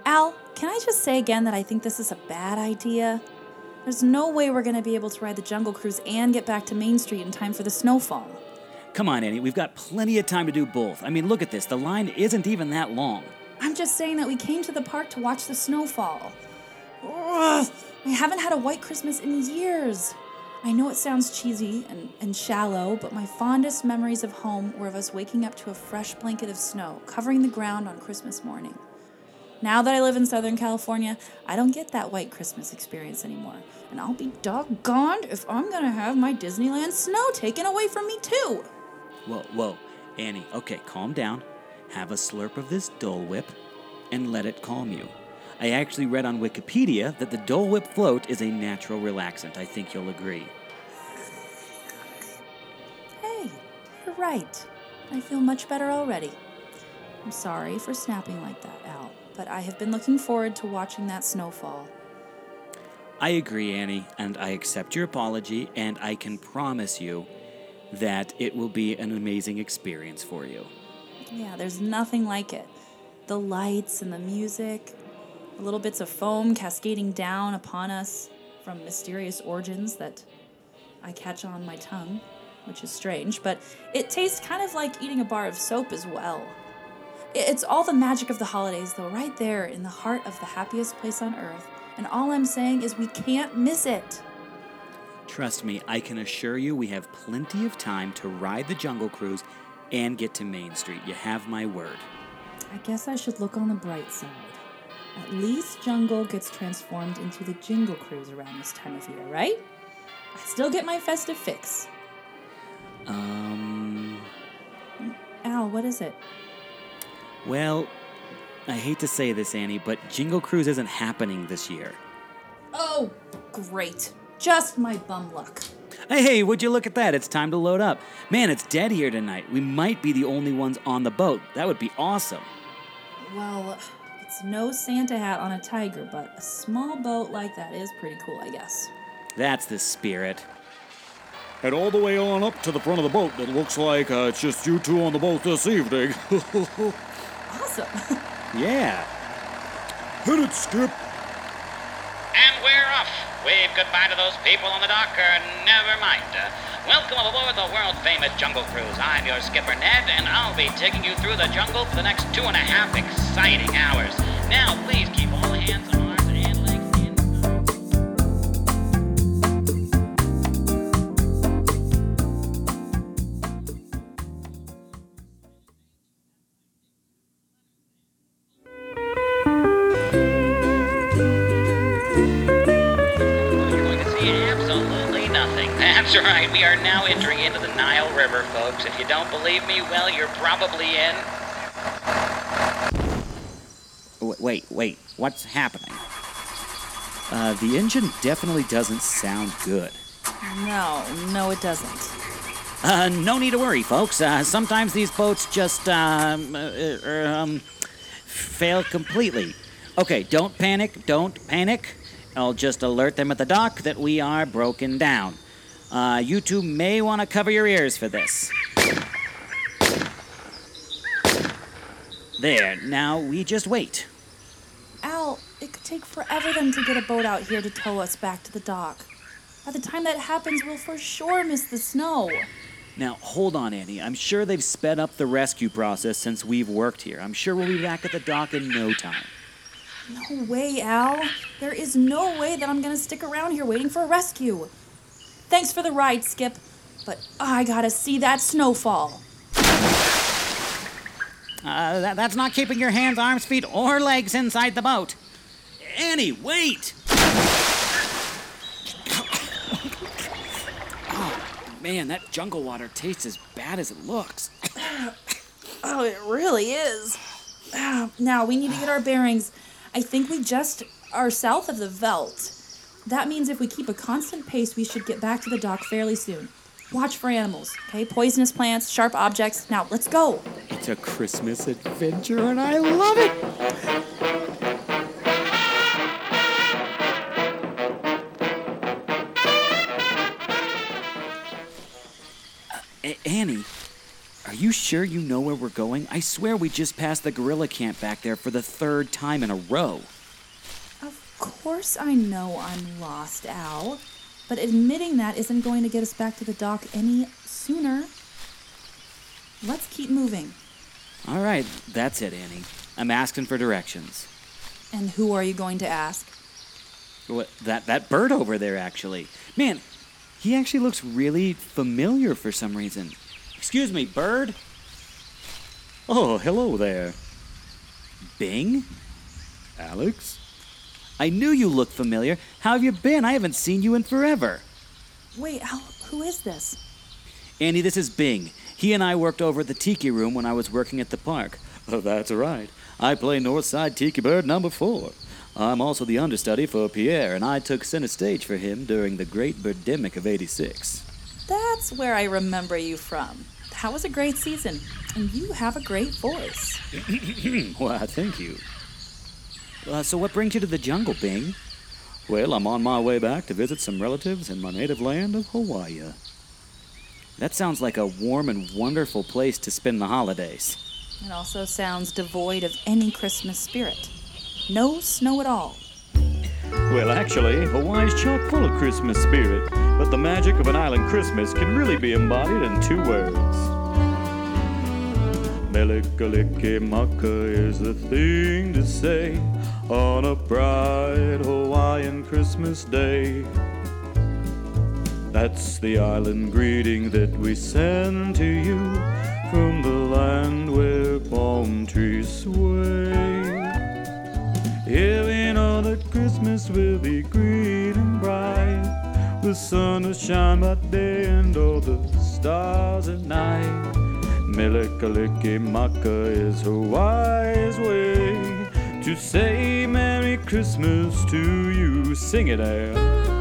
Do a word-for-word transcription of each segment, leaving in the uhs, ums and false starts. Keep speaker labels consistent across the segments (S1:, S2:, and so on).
S1: Al, can I just say again that I think this is a bad idea? There's no way we're going to be able to ride the Jungle Cruise and get back to Main Street in time for the snowfall.
S2: Come on, Annie, we've got plenty of time to do both. I mean, look at this. The line isn't even that long.
S1: I'm just saying that we came to the park to watch the snowfall. Ugh, I haven't had a white Christmas in years. I know it sounds cheesy and, and shallow, but my fondest memories of home were of us waking up to a fresh blanket of snow covering the ground on Christmas morning. Now that I live in Southern California, I don't get that white Christmas experience anymore. And I'll be doggoned if I'm going to have my Disneyland snow taken away from me too.
S2: Whoa, whoa. Annie, okay, calm down. Have a slurp of this Dole Whip and let it calm you. I actually read on Wikipedia that the Dole Whip float is a natural relaxant. I think you'll agree.
S1: Hey, you're right. I feel much better already. I'm sorry for snapping like that, Al, but I have been looking forward to watching that snowfall.
S2: I agree, Annie, and I accept your apology, and I can promise you that it will be an amazing experience for you.
S1: Yeah, there's nothing like it. The lights and the music, the little bits of foam cascading down upon us from mysterious origins that I catch on my tongue, which is strange, but it tastes kind of like eating a bar of soap as well. It's all the magic of the holidays, though, right there in the heart of the happiest place on earth, and all I'm saying is we can't miss it.
S2: Trust me, I can assure you we have plenty of time to ride the Jungle Cruise and get to Main Street. You have my word.
S1: I guess I should look on the bright side. At least Jungle gets transformed into the Jingle Cruise around this time of year, right? I still get my festive fix.
S2: Um...
S1: Al, what is it?
S2: Well, I hate to say this, Annie, but Jingle Cruise isn't happening this year.
S1: Oh, great. Just my bum luck.
S2: Hey, hey, would you look at that? It's time to load up. Man, it's dead here tonight. We might be the only ones on the boat. That would be awesome.
S1: Well, it's no Santa hat on a tiger, but a small boat like that is pretty cool, I guess.
S2: That's the spirit.
S3: And all the way on up to the front of the boat, it looks like uh, it's just you two on the boat this evening.
S1: Awesome.
S2: Yeah.
S3: Hit it, Skip.
S4: And we're off. Wave goodbye to those people on the dock, or never mind. Uh, welcome aboard the world-famous Jungle Cruise. I'm your skipper, Ned, and I'll be taking you through the jungle for the next two and a half exciting hours. Now, please keep all hands, arms, and legs in. That's right, we are now entering into the Nile River, folks. If you don't believe me, well, you're probably in...
S2: Wait, wait, what's happening? Uh, the engine definitely doesn't sound good.
S1: No, no it doesn't.
S2: Uh, no need to worry, folks. Uh, sometimes these boats just, um, uh, uh, um, fail completely. Okay, don't panic, don't panic. I'll just alert them at the dock that we are broken down. Uh, you two may want to cover your ears for this. There, now we just wait.
S1: Al, it could take forever them to get a boat out here to tow us back to the dock. By the time that happens, we'll for sure miss the snow.
S2: Now, hold on, Annie. I'm sure they've sped up the rescue process since we've worked here. I'm sure we'll be back at the dock in no time.
S1: No way, Al. There is no way that I'm going to stick around here waiting for a rescue. Thanks for the ride, Skip, but I gotta see that snowfall.
S2: Uh, that, that's not keeping your hands, arms, feet, or legs inside the boat. Annie, wait! Oh, man, that jungle water tastes as bad as it looks.
S1: Oh, it really is. Now, we need to get our bearings. I think we just are south of the Veldt. That means if we keep a constant pace, we should get back to the dock fairly soon. Watch for animals, okay? Poisonous plants, sharp objects. Now, let's go.
S2: It's a Christmas adventure, and I love it! Uh, A- Annie, are you sure you know where we're going? I swear we just passed the gorilla camp back there for the third time in a row.
S1: Of course I know I'm lost, Al. But admitting that isn't going to get us back to the dock any sooner. Let's keep moving.
S2: All right, that's it, Annie. I'm asking for directions.
S1: And who are you going to ask?
S2: What, that, that bird over there, actually. Man, he actually looks really familiar for some reason. Excuse me, bird?
S3: Oh, hello there.
S2: Bing?
S3: Alex?
S2: I knew you looked familiar. How have you been? I haven't seen you in forever.
S1: Wait, Al, who is this?
S2: Andy, this is Bing. He and I worked over at the Tiki Room when I was working at the park.
S3: Oh, that's right. I play Northside Tiki Bird number four. I'm also the understudy for Pierre, and I took center stage for him during the Great Birdemic of eighty-six.
S1: That's where I remember you from. That was a great season, and you have a great voice.
S3: Why, thank you.
S2: Uh, so what brings you to the jungle, Bing?
S3: Well, I'm on my way back to visit some relatives in my native land of Hawaii.
S2: That sounds like a warm and wonderful place to spend the holidays.
S1: It also sounds devoid of any Christmas spirit. No snow at all.
S3: Well, actually, Hawaii's chock full of Christmas spirit, but the magic of an island Christmas can really be embodied in two words. Mele-kaliki-maka is the thing to say on a bright Hawaiian Christmas day. That's the island greeting that we send to you from the land where palm trees sway. Here we know that Christmas will be green and bright. The sun will shine by day and all the stars at night. Mele-kaliki-maka is Hawaii's way to say Merry Christmas to you. Sing it out.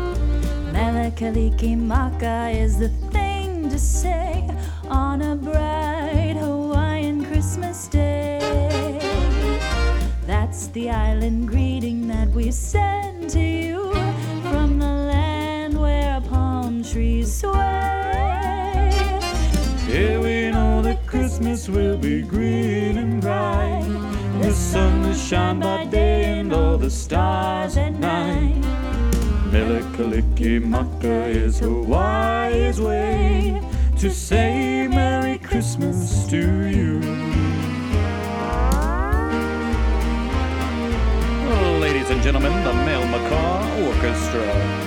S1: Mele-kaliki-maka is the thing to say on a bright Hawaiian Christmas day. That's the island greeting that we send to you from the land where palm trees sway.
S3: Here we know that Christmas will be green and bright. The sun will shine by day and all the stars at night. Mele-kaliki-maka is Hawaii's way to say Merry Christmas to you. Ladies and gentlemen, the Mel Macaw Orchestra.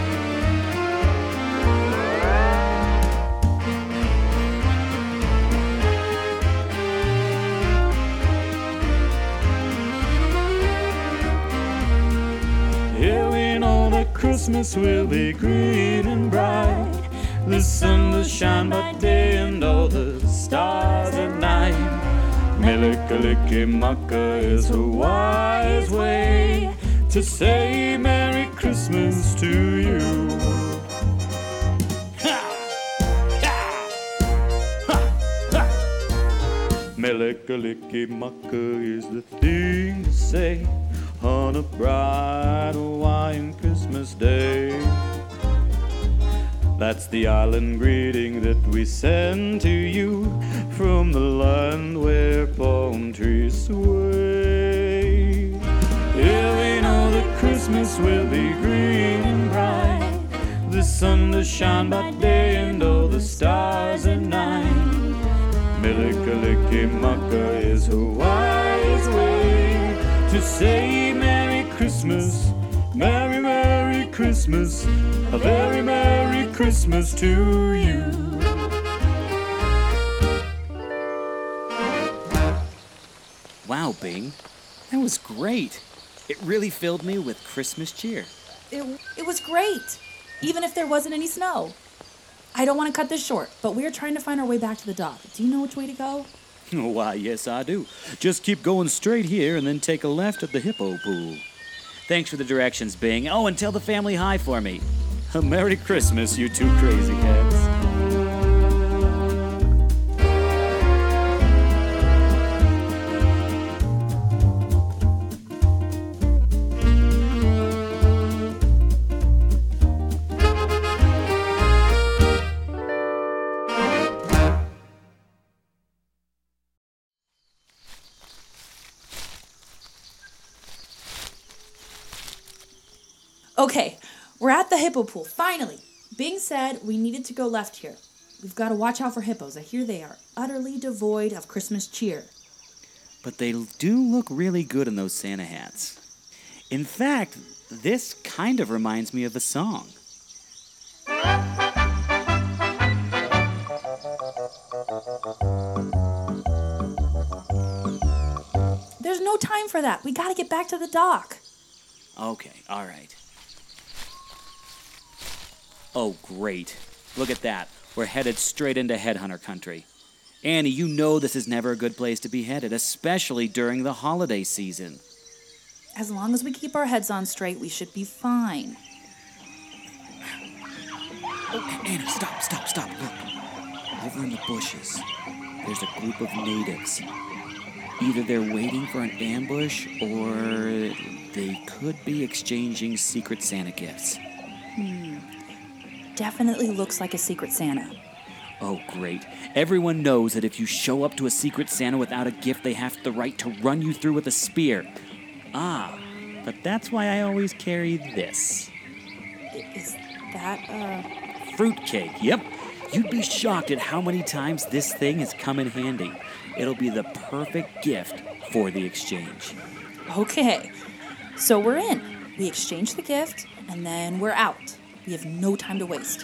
S3: Here we know that Christmas will be green and bright. The sun will shine by day and all the stars at night. Mele-kaliki-maka is Hawaii's way to say Merry Christmas to you. Mele-kaliki-maka is the thing to say on a bright Hawaiian Christmas day. That's the island greeting that we send to you from the land where palm trees sway. Here we know that Christmas will be green and bright. The sun will shine by day and all the stars at night. Mele-kaliki-maka is Hawaii's way to say Merry Christmas, Merry, Merry Christmas, a very Merry Christmas to you.
S2: Wow, Bing. That was great. It really filled me with Christmas cheer.
S1: It, it was great, even if there wasn't any snow. I don't want to cut this short, but we're trying to find our way back to the dock. Do you know which way to go?
S3: Oh, why, yes, I do. Just keep going straight here and then take a left at the hippo pool.
S2: Thanks for the directions, Bing. Oh, and tell the family hi for me.
S3: A Merry Christmas, you two crazy cats.
S1: Okay, we're at the hippo pool, finally. Bing said we needed to go left here. We've got to watch out for hippos. I hear they are utterly devoid of Christmas cheer.
S2: But they do look really good in those Santa hats. In fact, this kind of reminds me of a song.
S1: There's no time for that. We got to get back to the dock.
S2: Okay, all right. Oh, great. Look at that. We're headed straight into headhunter country. Annie, you know this is never a good place to be headed, especially during the holiday season.
S1: As long as we keep our heads on straight, we should be fine.
S2: Oh, Annie, stop, stop, stop. Look. Over in the bushes, there's a group of natives. Either they're waiting for an ambush, or they could be exchanging Secret Santa gifts.
S1: Hmm. Definitely looks like a Secret Santa.
S2: Oh, great. Everyone knows that if you show up to a Secret Santa without a gift, they have the right to run you through with a spear. Ah, but that's why I always carry this.
S1: Is that, uh...
S2: Fruitcake, yep. You'd be shocked at how many times this thing has come in handy. It'll be the perfect gift for the exchange.
S1: Okay, so we're in. We exchange the gift, and then we're out. We have no time to waste.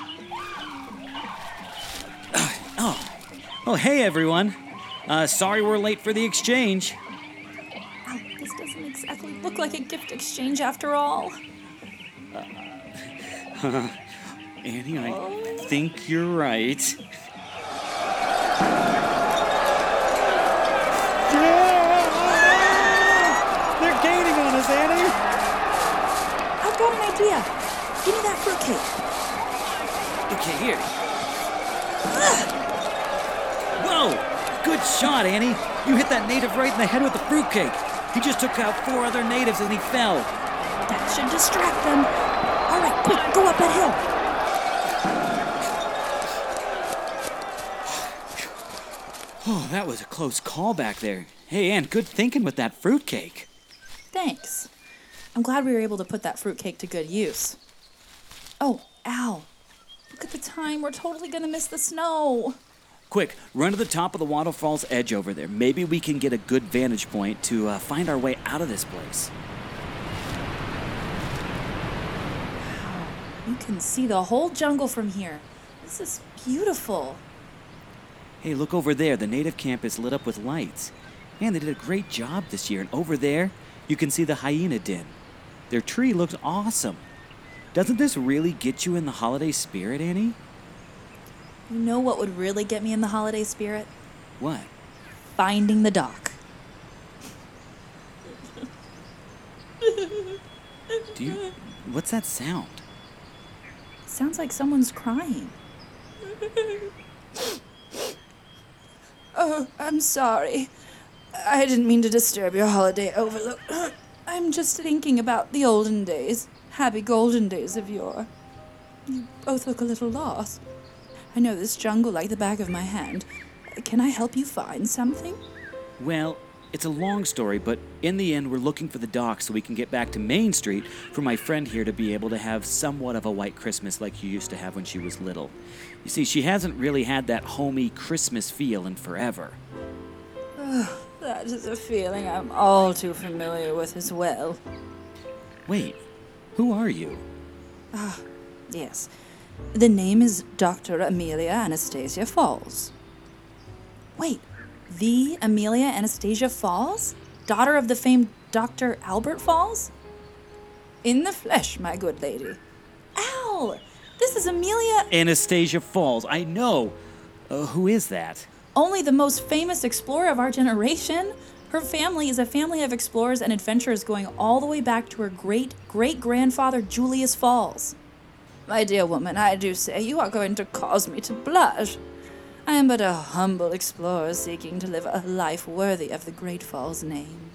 S2: Oh, oh, hey everyone. Uh, sorry we're late for the exchange.
S1: Wow, this doesn't exactly look like a gift exchange after all.
S2: Uh, Annie, I oh. think you're right. They're gaining on us, Annie.
S1: I've got an idea. Give me that fruitcake.
S2: Okay, here. Whoa! Good shot, Annie. You hit that native right in the head with the fruitcake. He just took out four other natives and he fell.
S1: That should distract them. All right, quick, go up that hill.
S2: Oh, that was a close call back there. Hey, Ann, good thinking with that fruitcake.
S1: Thanks. I'm glad we were able to put that fruitcake to good use. Oh, ow. Look at the time. We're totally going to miss the snow.
S2: Quick, run to the top of the waterfall's edge over there. Maybe we can get a good vantage point to uh, find our way out of this place.
S1: Wow. You can see the whole jungle from here. This is beautiful.
S2: Hey, look over there. The native camp is lit up with lights. Man, they did a great job this year. And over there, you can see the hyena den. Their tree looks awesome. Doesn't this really get you in the holiday spirit, Annie?
S1: You know what would really get me in the holiday spirit?
S2: What?
S1: Finding the dock.
S2: Do you... What's that sound?
S1: Sounds like someone's crying. Oh, I'm sorry. I didn't mean to disturb your holiday overlook. I'm just thinking about the olden days. Happy golden days of yore. You both look a little lost. I know this jungle like the back of my hand. Can I help you find something?
S2: Well, it's a long story, but in the end, we're looking for the dock so we can get back to Main Street for my friend here to be able to have somewhat of a white Christmas like you used to have when she was little. You see, she hasn't really had that homey Christmas feel in forever.
S1: Oh, that is a feeling I'm all too familiar with as well.
S2: Wait, who are you?
S1: Ah, yes. The name is Doctor Amelia Anastasia Falls. Wait, the Amelia Anastasia Falls? Daughter of the famed Doctor Albert Falls? In the flesh, my good lady. Al! This is Amelia...
S2: Anastasia Falls, I know. Uh, who is that?
S1: Only the most famous explorer of our generation. Her family is a family of explorers and adventurers going all the way back to her great-great-grandfather Julius Falls. My dear woman, I do say you are going to cause me to blush. I am but a humble explorer seeking to live a life worthy of the Great Falls name.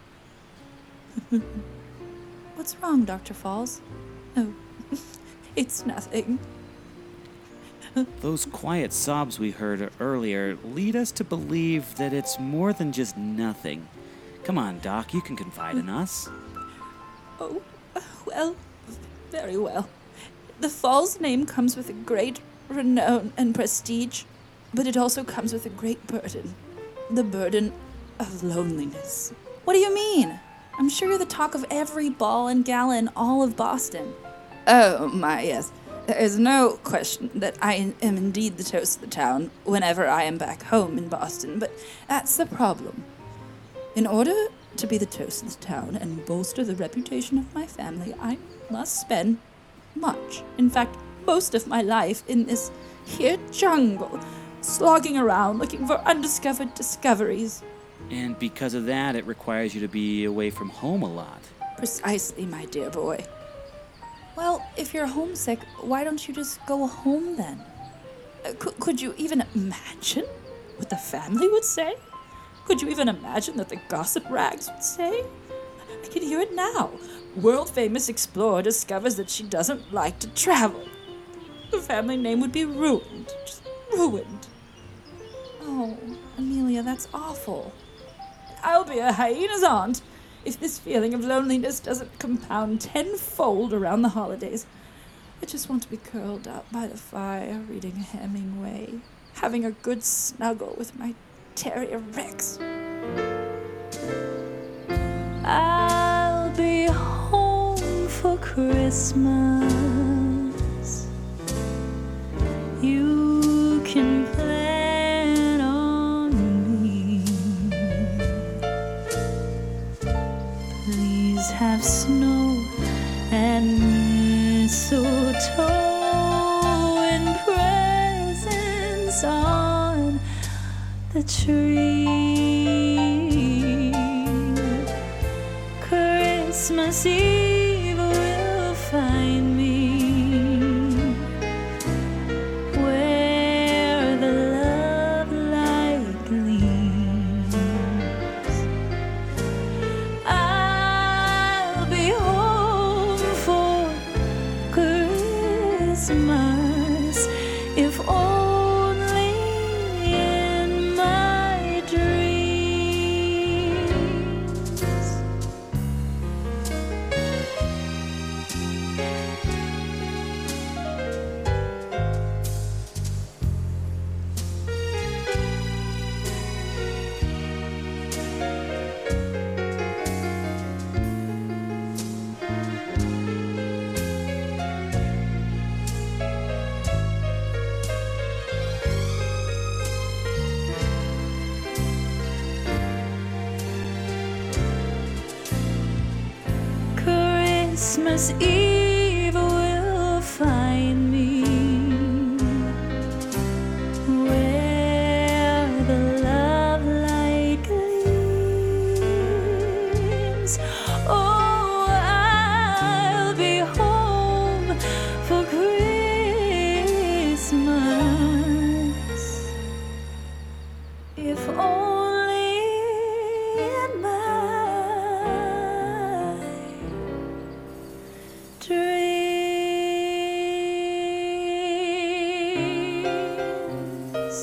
S1: What's wrong, Doctor Falls? Oh, it's nothing.
S2: Those quiet sobs we heard earlier lead us to believe that it's more than just nothing. Come on, Doc, you can confide in us.
S1: Oh, well, Very well. The Falls name comes with a great renown and prestige, but it also comes with a great burden. The burden of loneliness. What do you mean? I'm sure you're the talk of every ball and gala in all of Boston. Oh, my, yes. There is no question that I am indeed the toast of the town whenever I am back home in Boston, but that's the problem. In order to be the toast of the town and bolster the reputation of my family, I must spend much, in fact, most of my life in this here jungle, slogging around looking for undiscovered discoveries.
S2: And because of that, it requires you to be away from home a lot.
S1: Precisely, my dear boy. Well, if you're homesick, why don't you just go home then? Uh, could, could you even imagine what the family would say? Could you even imagine that the gossip rags would say? I can hear it now. World-famous explorer discovers that she doesn't like to travel. The family name would be ruined. Just ruined. Oh, Amelia, that's awful. I'll be a hyena's aunt if this feeling of loneliness doesn't compound tenfold around the holidays. I just want to be curled up by the fire, reading Hemingway, having a good snuggle with my terrier Rex. I'll be home for Christmas. You can plan on me. Please have snow and mistletoe and presents on the tree. Christmas Eve will find me where the love light gleams. I'll be home for Christmas, if only in my dreams. Christmas Eve will find me where the love light gleams. Oh, I'll be home for Christmas, if only in my dreams.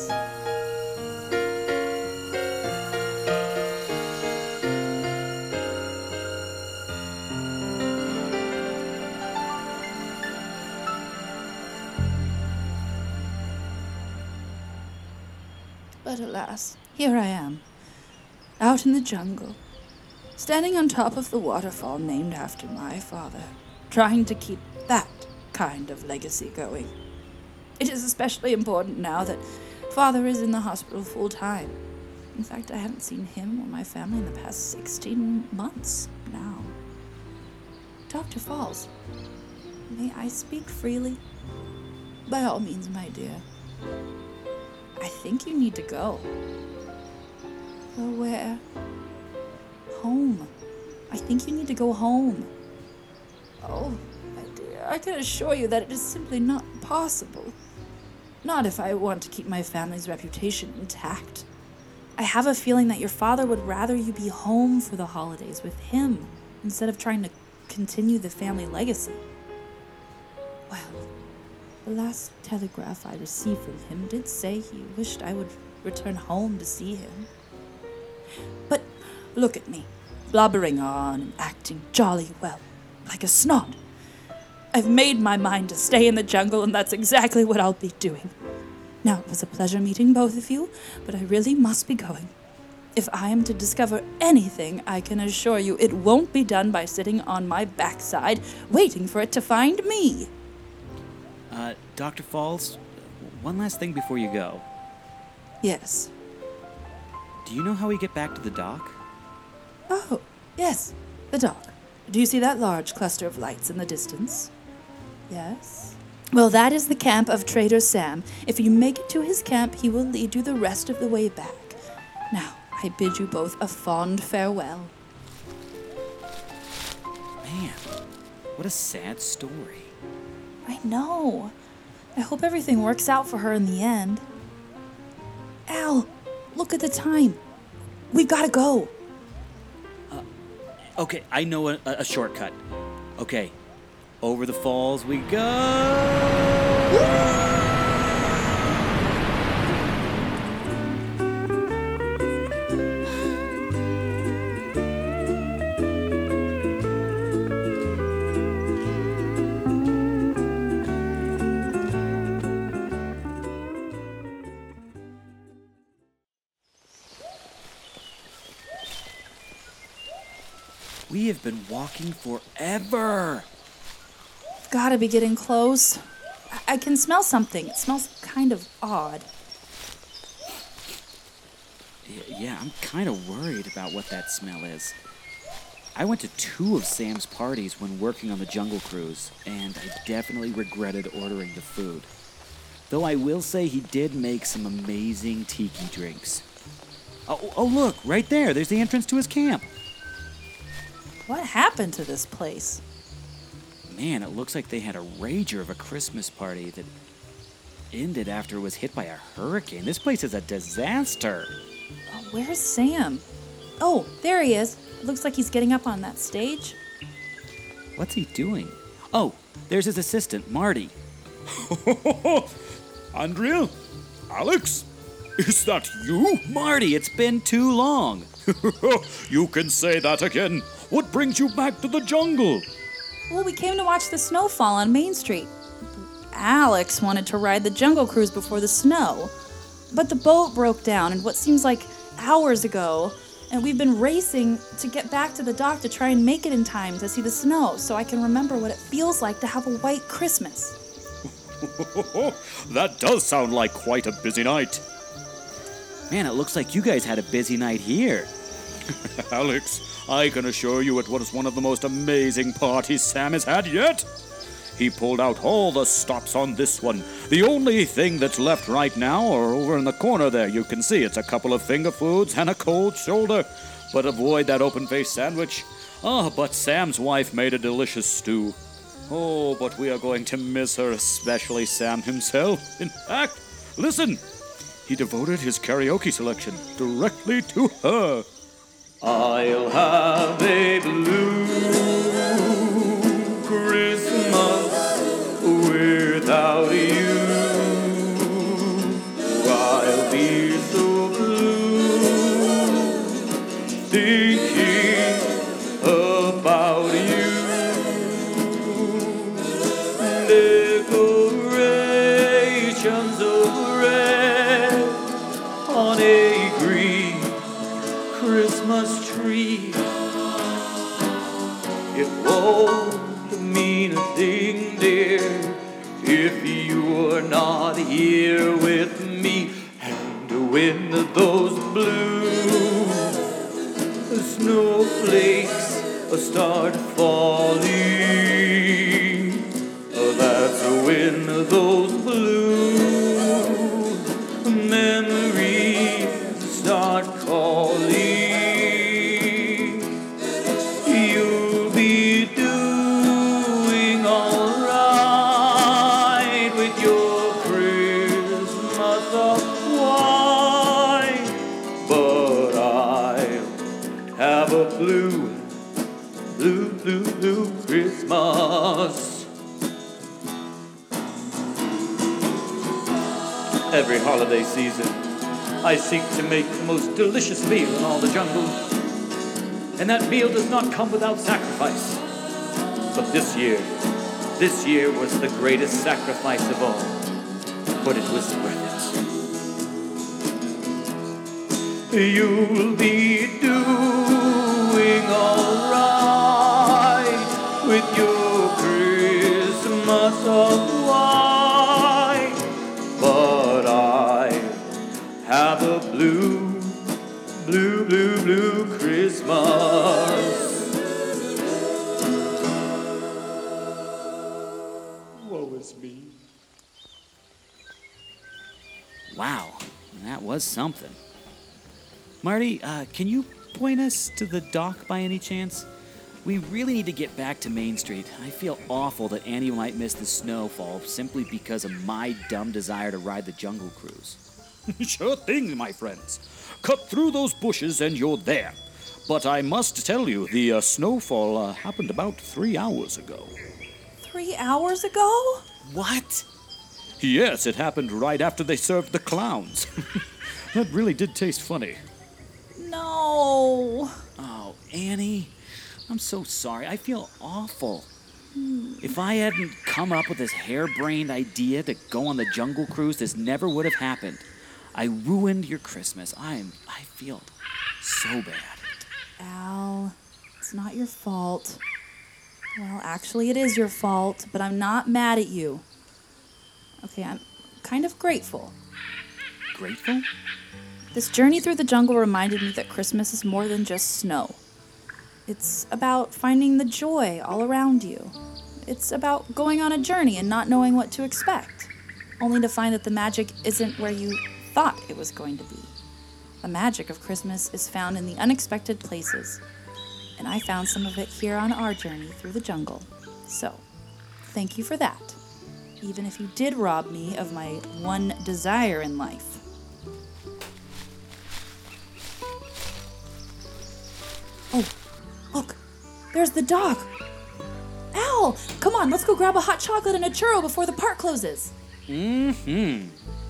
S1: But alas, here I am, out in the jungle, standing on top of the waterfall named after my father, trying to keep that kind of legacy going. It is especially important now that father is in the hospital full time. In fact, I haven't seen him or my family in the past sixteen months now. Doctor Falls, may I speak freely? By all means, my dear. I think you need to go. Go where? Home. I think you need to go home. Oh, my dear, I can assure you that it is simply not possible. Not if I want to keep my family's reputation intact. I have a feeling that your father would rather you be home for the holidays with him instead of trying to continue the family legacy. Well, the last telegraph I received from him did say he wished I would return home to see him. But look at me, blubbering on and acting jolly well, like a snot. I've made my mind to stay in the jungle, and that's exactly what I'll be doing. Now, it was a pleasure meeting both of you, but I really must be going. If I am to discover anything, I can assure you it won't be done by sitting on my backside, waiting for it to find me.
S2: Uh, Doctor Falls, one last thing before you go.
S1: Yes.
S2: Do you know how we get back to the dock?
S1: Oh, yes, the dock. Do you see that large cluster of lights in the distance? Yes. Well, that is the camp of Trader Sam. If you make it to his camp, he will lead you the rest of the way back. Now, I bid you both a fond farewell.
S2: Man, what a sad story.
S1: I know. I hope everything works out for her in the end. Al, look at the time. We've got to go.
S2: Okay, I know a, a shortcut. Okay, over the falls we go. We have been walking forever.
S1: Gotta be getting close. I, I can smell something. It smells kind of odd.
S2: Yeah, yeah, I'm kind of worried about what that smell is. I went to two of Sam's parties when working on the Jungle Cruise, and I definitely regretted ordering the food. Though I will say he did make some amazing tiki drinks. Oh, oh look, right there. There's the entrance to his camp.
S1: What happened to this place?
S2: Man, it looks like they had a rager of a Christmas party that ended after it was hit by a hurricane. This place is a disaster.
S1: Oh, where's Sam? Oh, there he is. Looks like he's getting up on that stage.
S2: What's he doing? Oh, there's his assistant, Marty.
S3: Andrea? Alex? Is that you?
S2: Marty, it's been too long.
S3: You can say that again. What brings you back to the jungle?
S1: Well, we came to watch the snowfall on Main Street. Alex wanted to ride the Jungle Cruise before the snow, but the boat broke down in what seems like hours ago, and we've been racing to get back to the dock to try and make it in time to see the snow so I can remember what it feels like to have a white Christmas.
S3: That does sound like quite a busy night.
S2: Man, it looks like you guys had a busy night here.
S3: Alex, I can assure you it was one of the most amazing parties Sam has had yet. He pulled out all the stops on this one. The only thing that's left right now are over in the corner there. You can see it's a couple of finger foods and a cold shoulder. But avoid that open-faced sandwich. Ah, oh, but Sam's wife made a delicious stew. Oh, but we are going to miss her, especially Sam himself. In fact, listen. He devoted his karaoke selection directly to her. I'll have a blue Christmas without you. I'll be so blue thinking about you. Decorations of red on a green Christmas tree. It won't mean a thing, dear, if you're not here with me. And when those blue snowflakes start falling, that's when those blue memories start calling. You'll be doing all right with your Christmas of wine, but I'll have a blue, blue, blue, blue Christmas. Every holiday season, I seek to make the most delicious meal in all the jungle. And that meal does not come without sacrifice. But this year, This year was the greatest sacrifice of all, but it was worth it. You'll be doing all right with your Christmas of white, but I have a blue, blue, blue, blue Christmas. Woe is me.
S2: Wow, that was something. Marty, uh, can you point us to the dock by any chance? We really need to get back to Main Street. I feel awful that Annie might miss the snowfall simply because of my dumb desire to ride the Jungle Cruise.
S5: Sure thing, my friends. Cut through those bushes and you're there. But I must tell you, the uh, snowfall uh, happened about three hours ago.
S1: Three hours ago?
S2: What?
S5: Yes, it happened right after they served the clowns. That really did taste funny.
S1: No.
S2: Oh, Annie, I'm so sorry. I feel awful. If I hadn't come up with this harebrained idea to go on the Jungle Cruise, this never would have happened. I ruined your Christmas. I'm, I feel so bad.
S1: Al, it's not your fault. Well, actually, it is your fault, but I'm not mad at you. Okay, I'm kind of grateful.
S2: Grateful?
S1: This journey through the jungle reminded me that Christmas is more than just snow. It's about finding the joy all around you. It's about going on a journey and not knowing what to expect, only to find that the magic isn't where you thought it was going to be. The magic of Christmas is found in the unexpected places, and I found some of it here on our journey through the jungle. So, thank you for that, even if you did rob me of my one desire in life. Oh, look, there's the dock. Al, come on, let's go grab a hot chocolate and a churro before the park closes.
S2: Mm-hmm.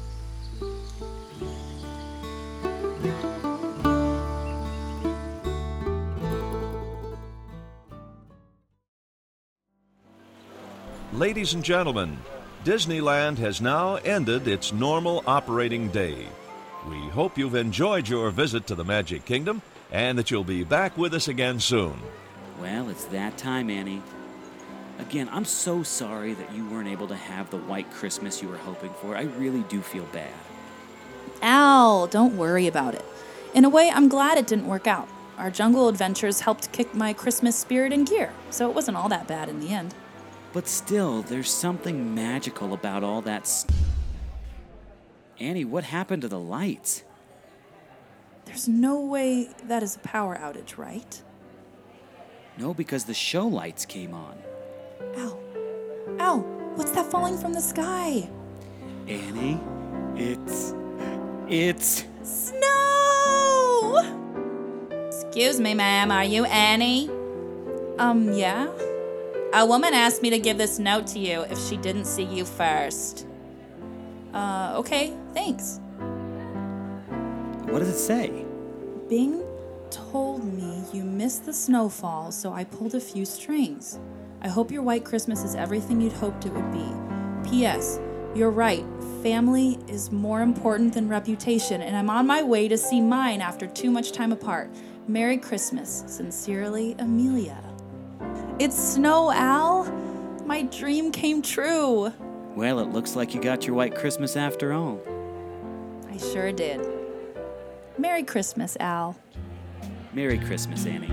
S6: Ladies and gentlemen, Disneyland has now ended its normal operating day. We hope you've enjoyed your visit to the Magic Kingdom and that you'll be back with us again soon.
S2: Well, it's that time, Annie. Again, I'm so sorry that you weren't able to have the white Christmas you were hoping for. I really do feel bad.
S1: Al, don't worry about it. In a way, I'm glad it didn't work out. Our jungle adventures helped kick my Christmas spirit in gear, so it wasn't all that bad in the end.
S2: But still, there's something magical about all that s- Annie, what happened to the lights?
S1: There's no way that is a power outage, right?
S2: No, because the show lights came on.
S1: Al, Al, what's that falling from the sky?
S2: Annie, it's... It's...
S1: Snow! Excuse me, ma'am, are you Annie? Um, yeah? A woman asked me to give this note to you if she didn't see you first. Uh, okay, thanks.
S2: What does it say?
S1: Bing told me you missed the snowfall, so I pulled a few strings. I hope your white Christmas is everything you'd hoped it would be. P S. You're right. Family is more important than reputation, and I'm on my way to see mine after too much time apart. Merry Christmas. Sincerely, Amelia. It's snow, Al. My dream came true.
S2: Well, it looks like you got your white Christmas after all.
S1: I sure did. Merry Christmas, Al.
S2: Merry Christmas, Annie.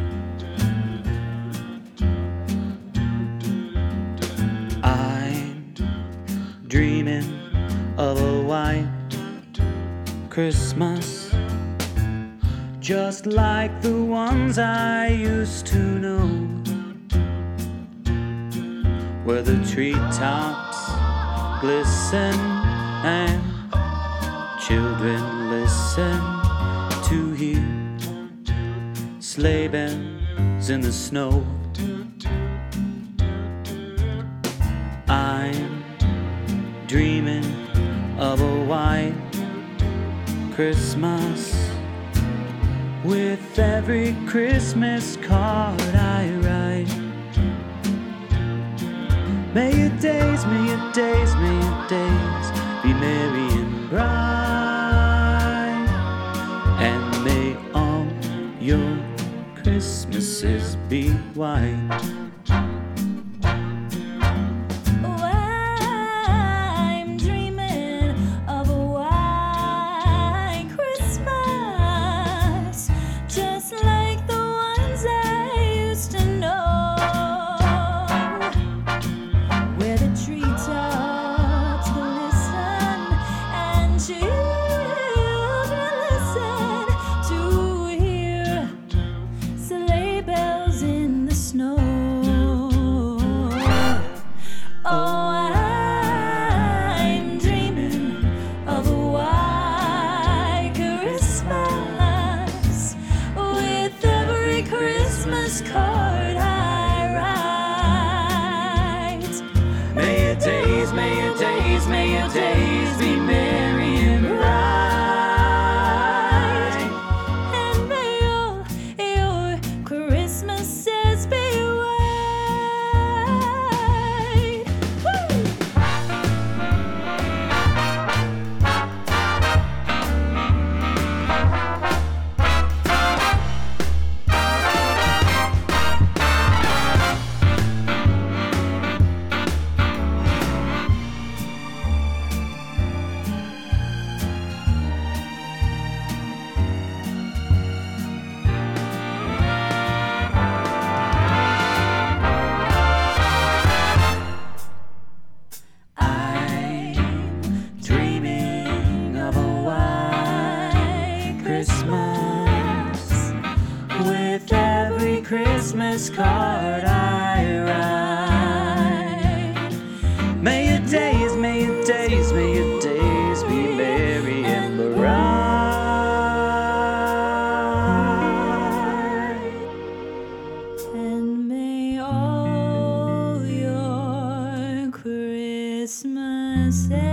S2: I'm dreaming of a white Christmas, just like the ones I used to know, where the treetops glisten and children listen to hear sleigh bells in the snow. I'm dreaming of a white Christmas, with every Christmas card I write. May your days, may your days, may your days be merry and bright. And may all your Christmases be white.
S1: I'm dreaming of a white Christmas, just like the ones I used to know, where the treetops glisten and children listen to hear sleigh bells in the snow. Oh, I'm dreaming of a white Christmas with every Christmas card I write.
S2: May your days, may your days, may your days be merry and bright.
S1: And may all your Christmases be white. Woo! I'm dreaming of a white Christmas with every Christmas card I write.
S2: May your days, may your days, may your days be merry and bright.
S1: And may all your Christmases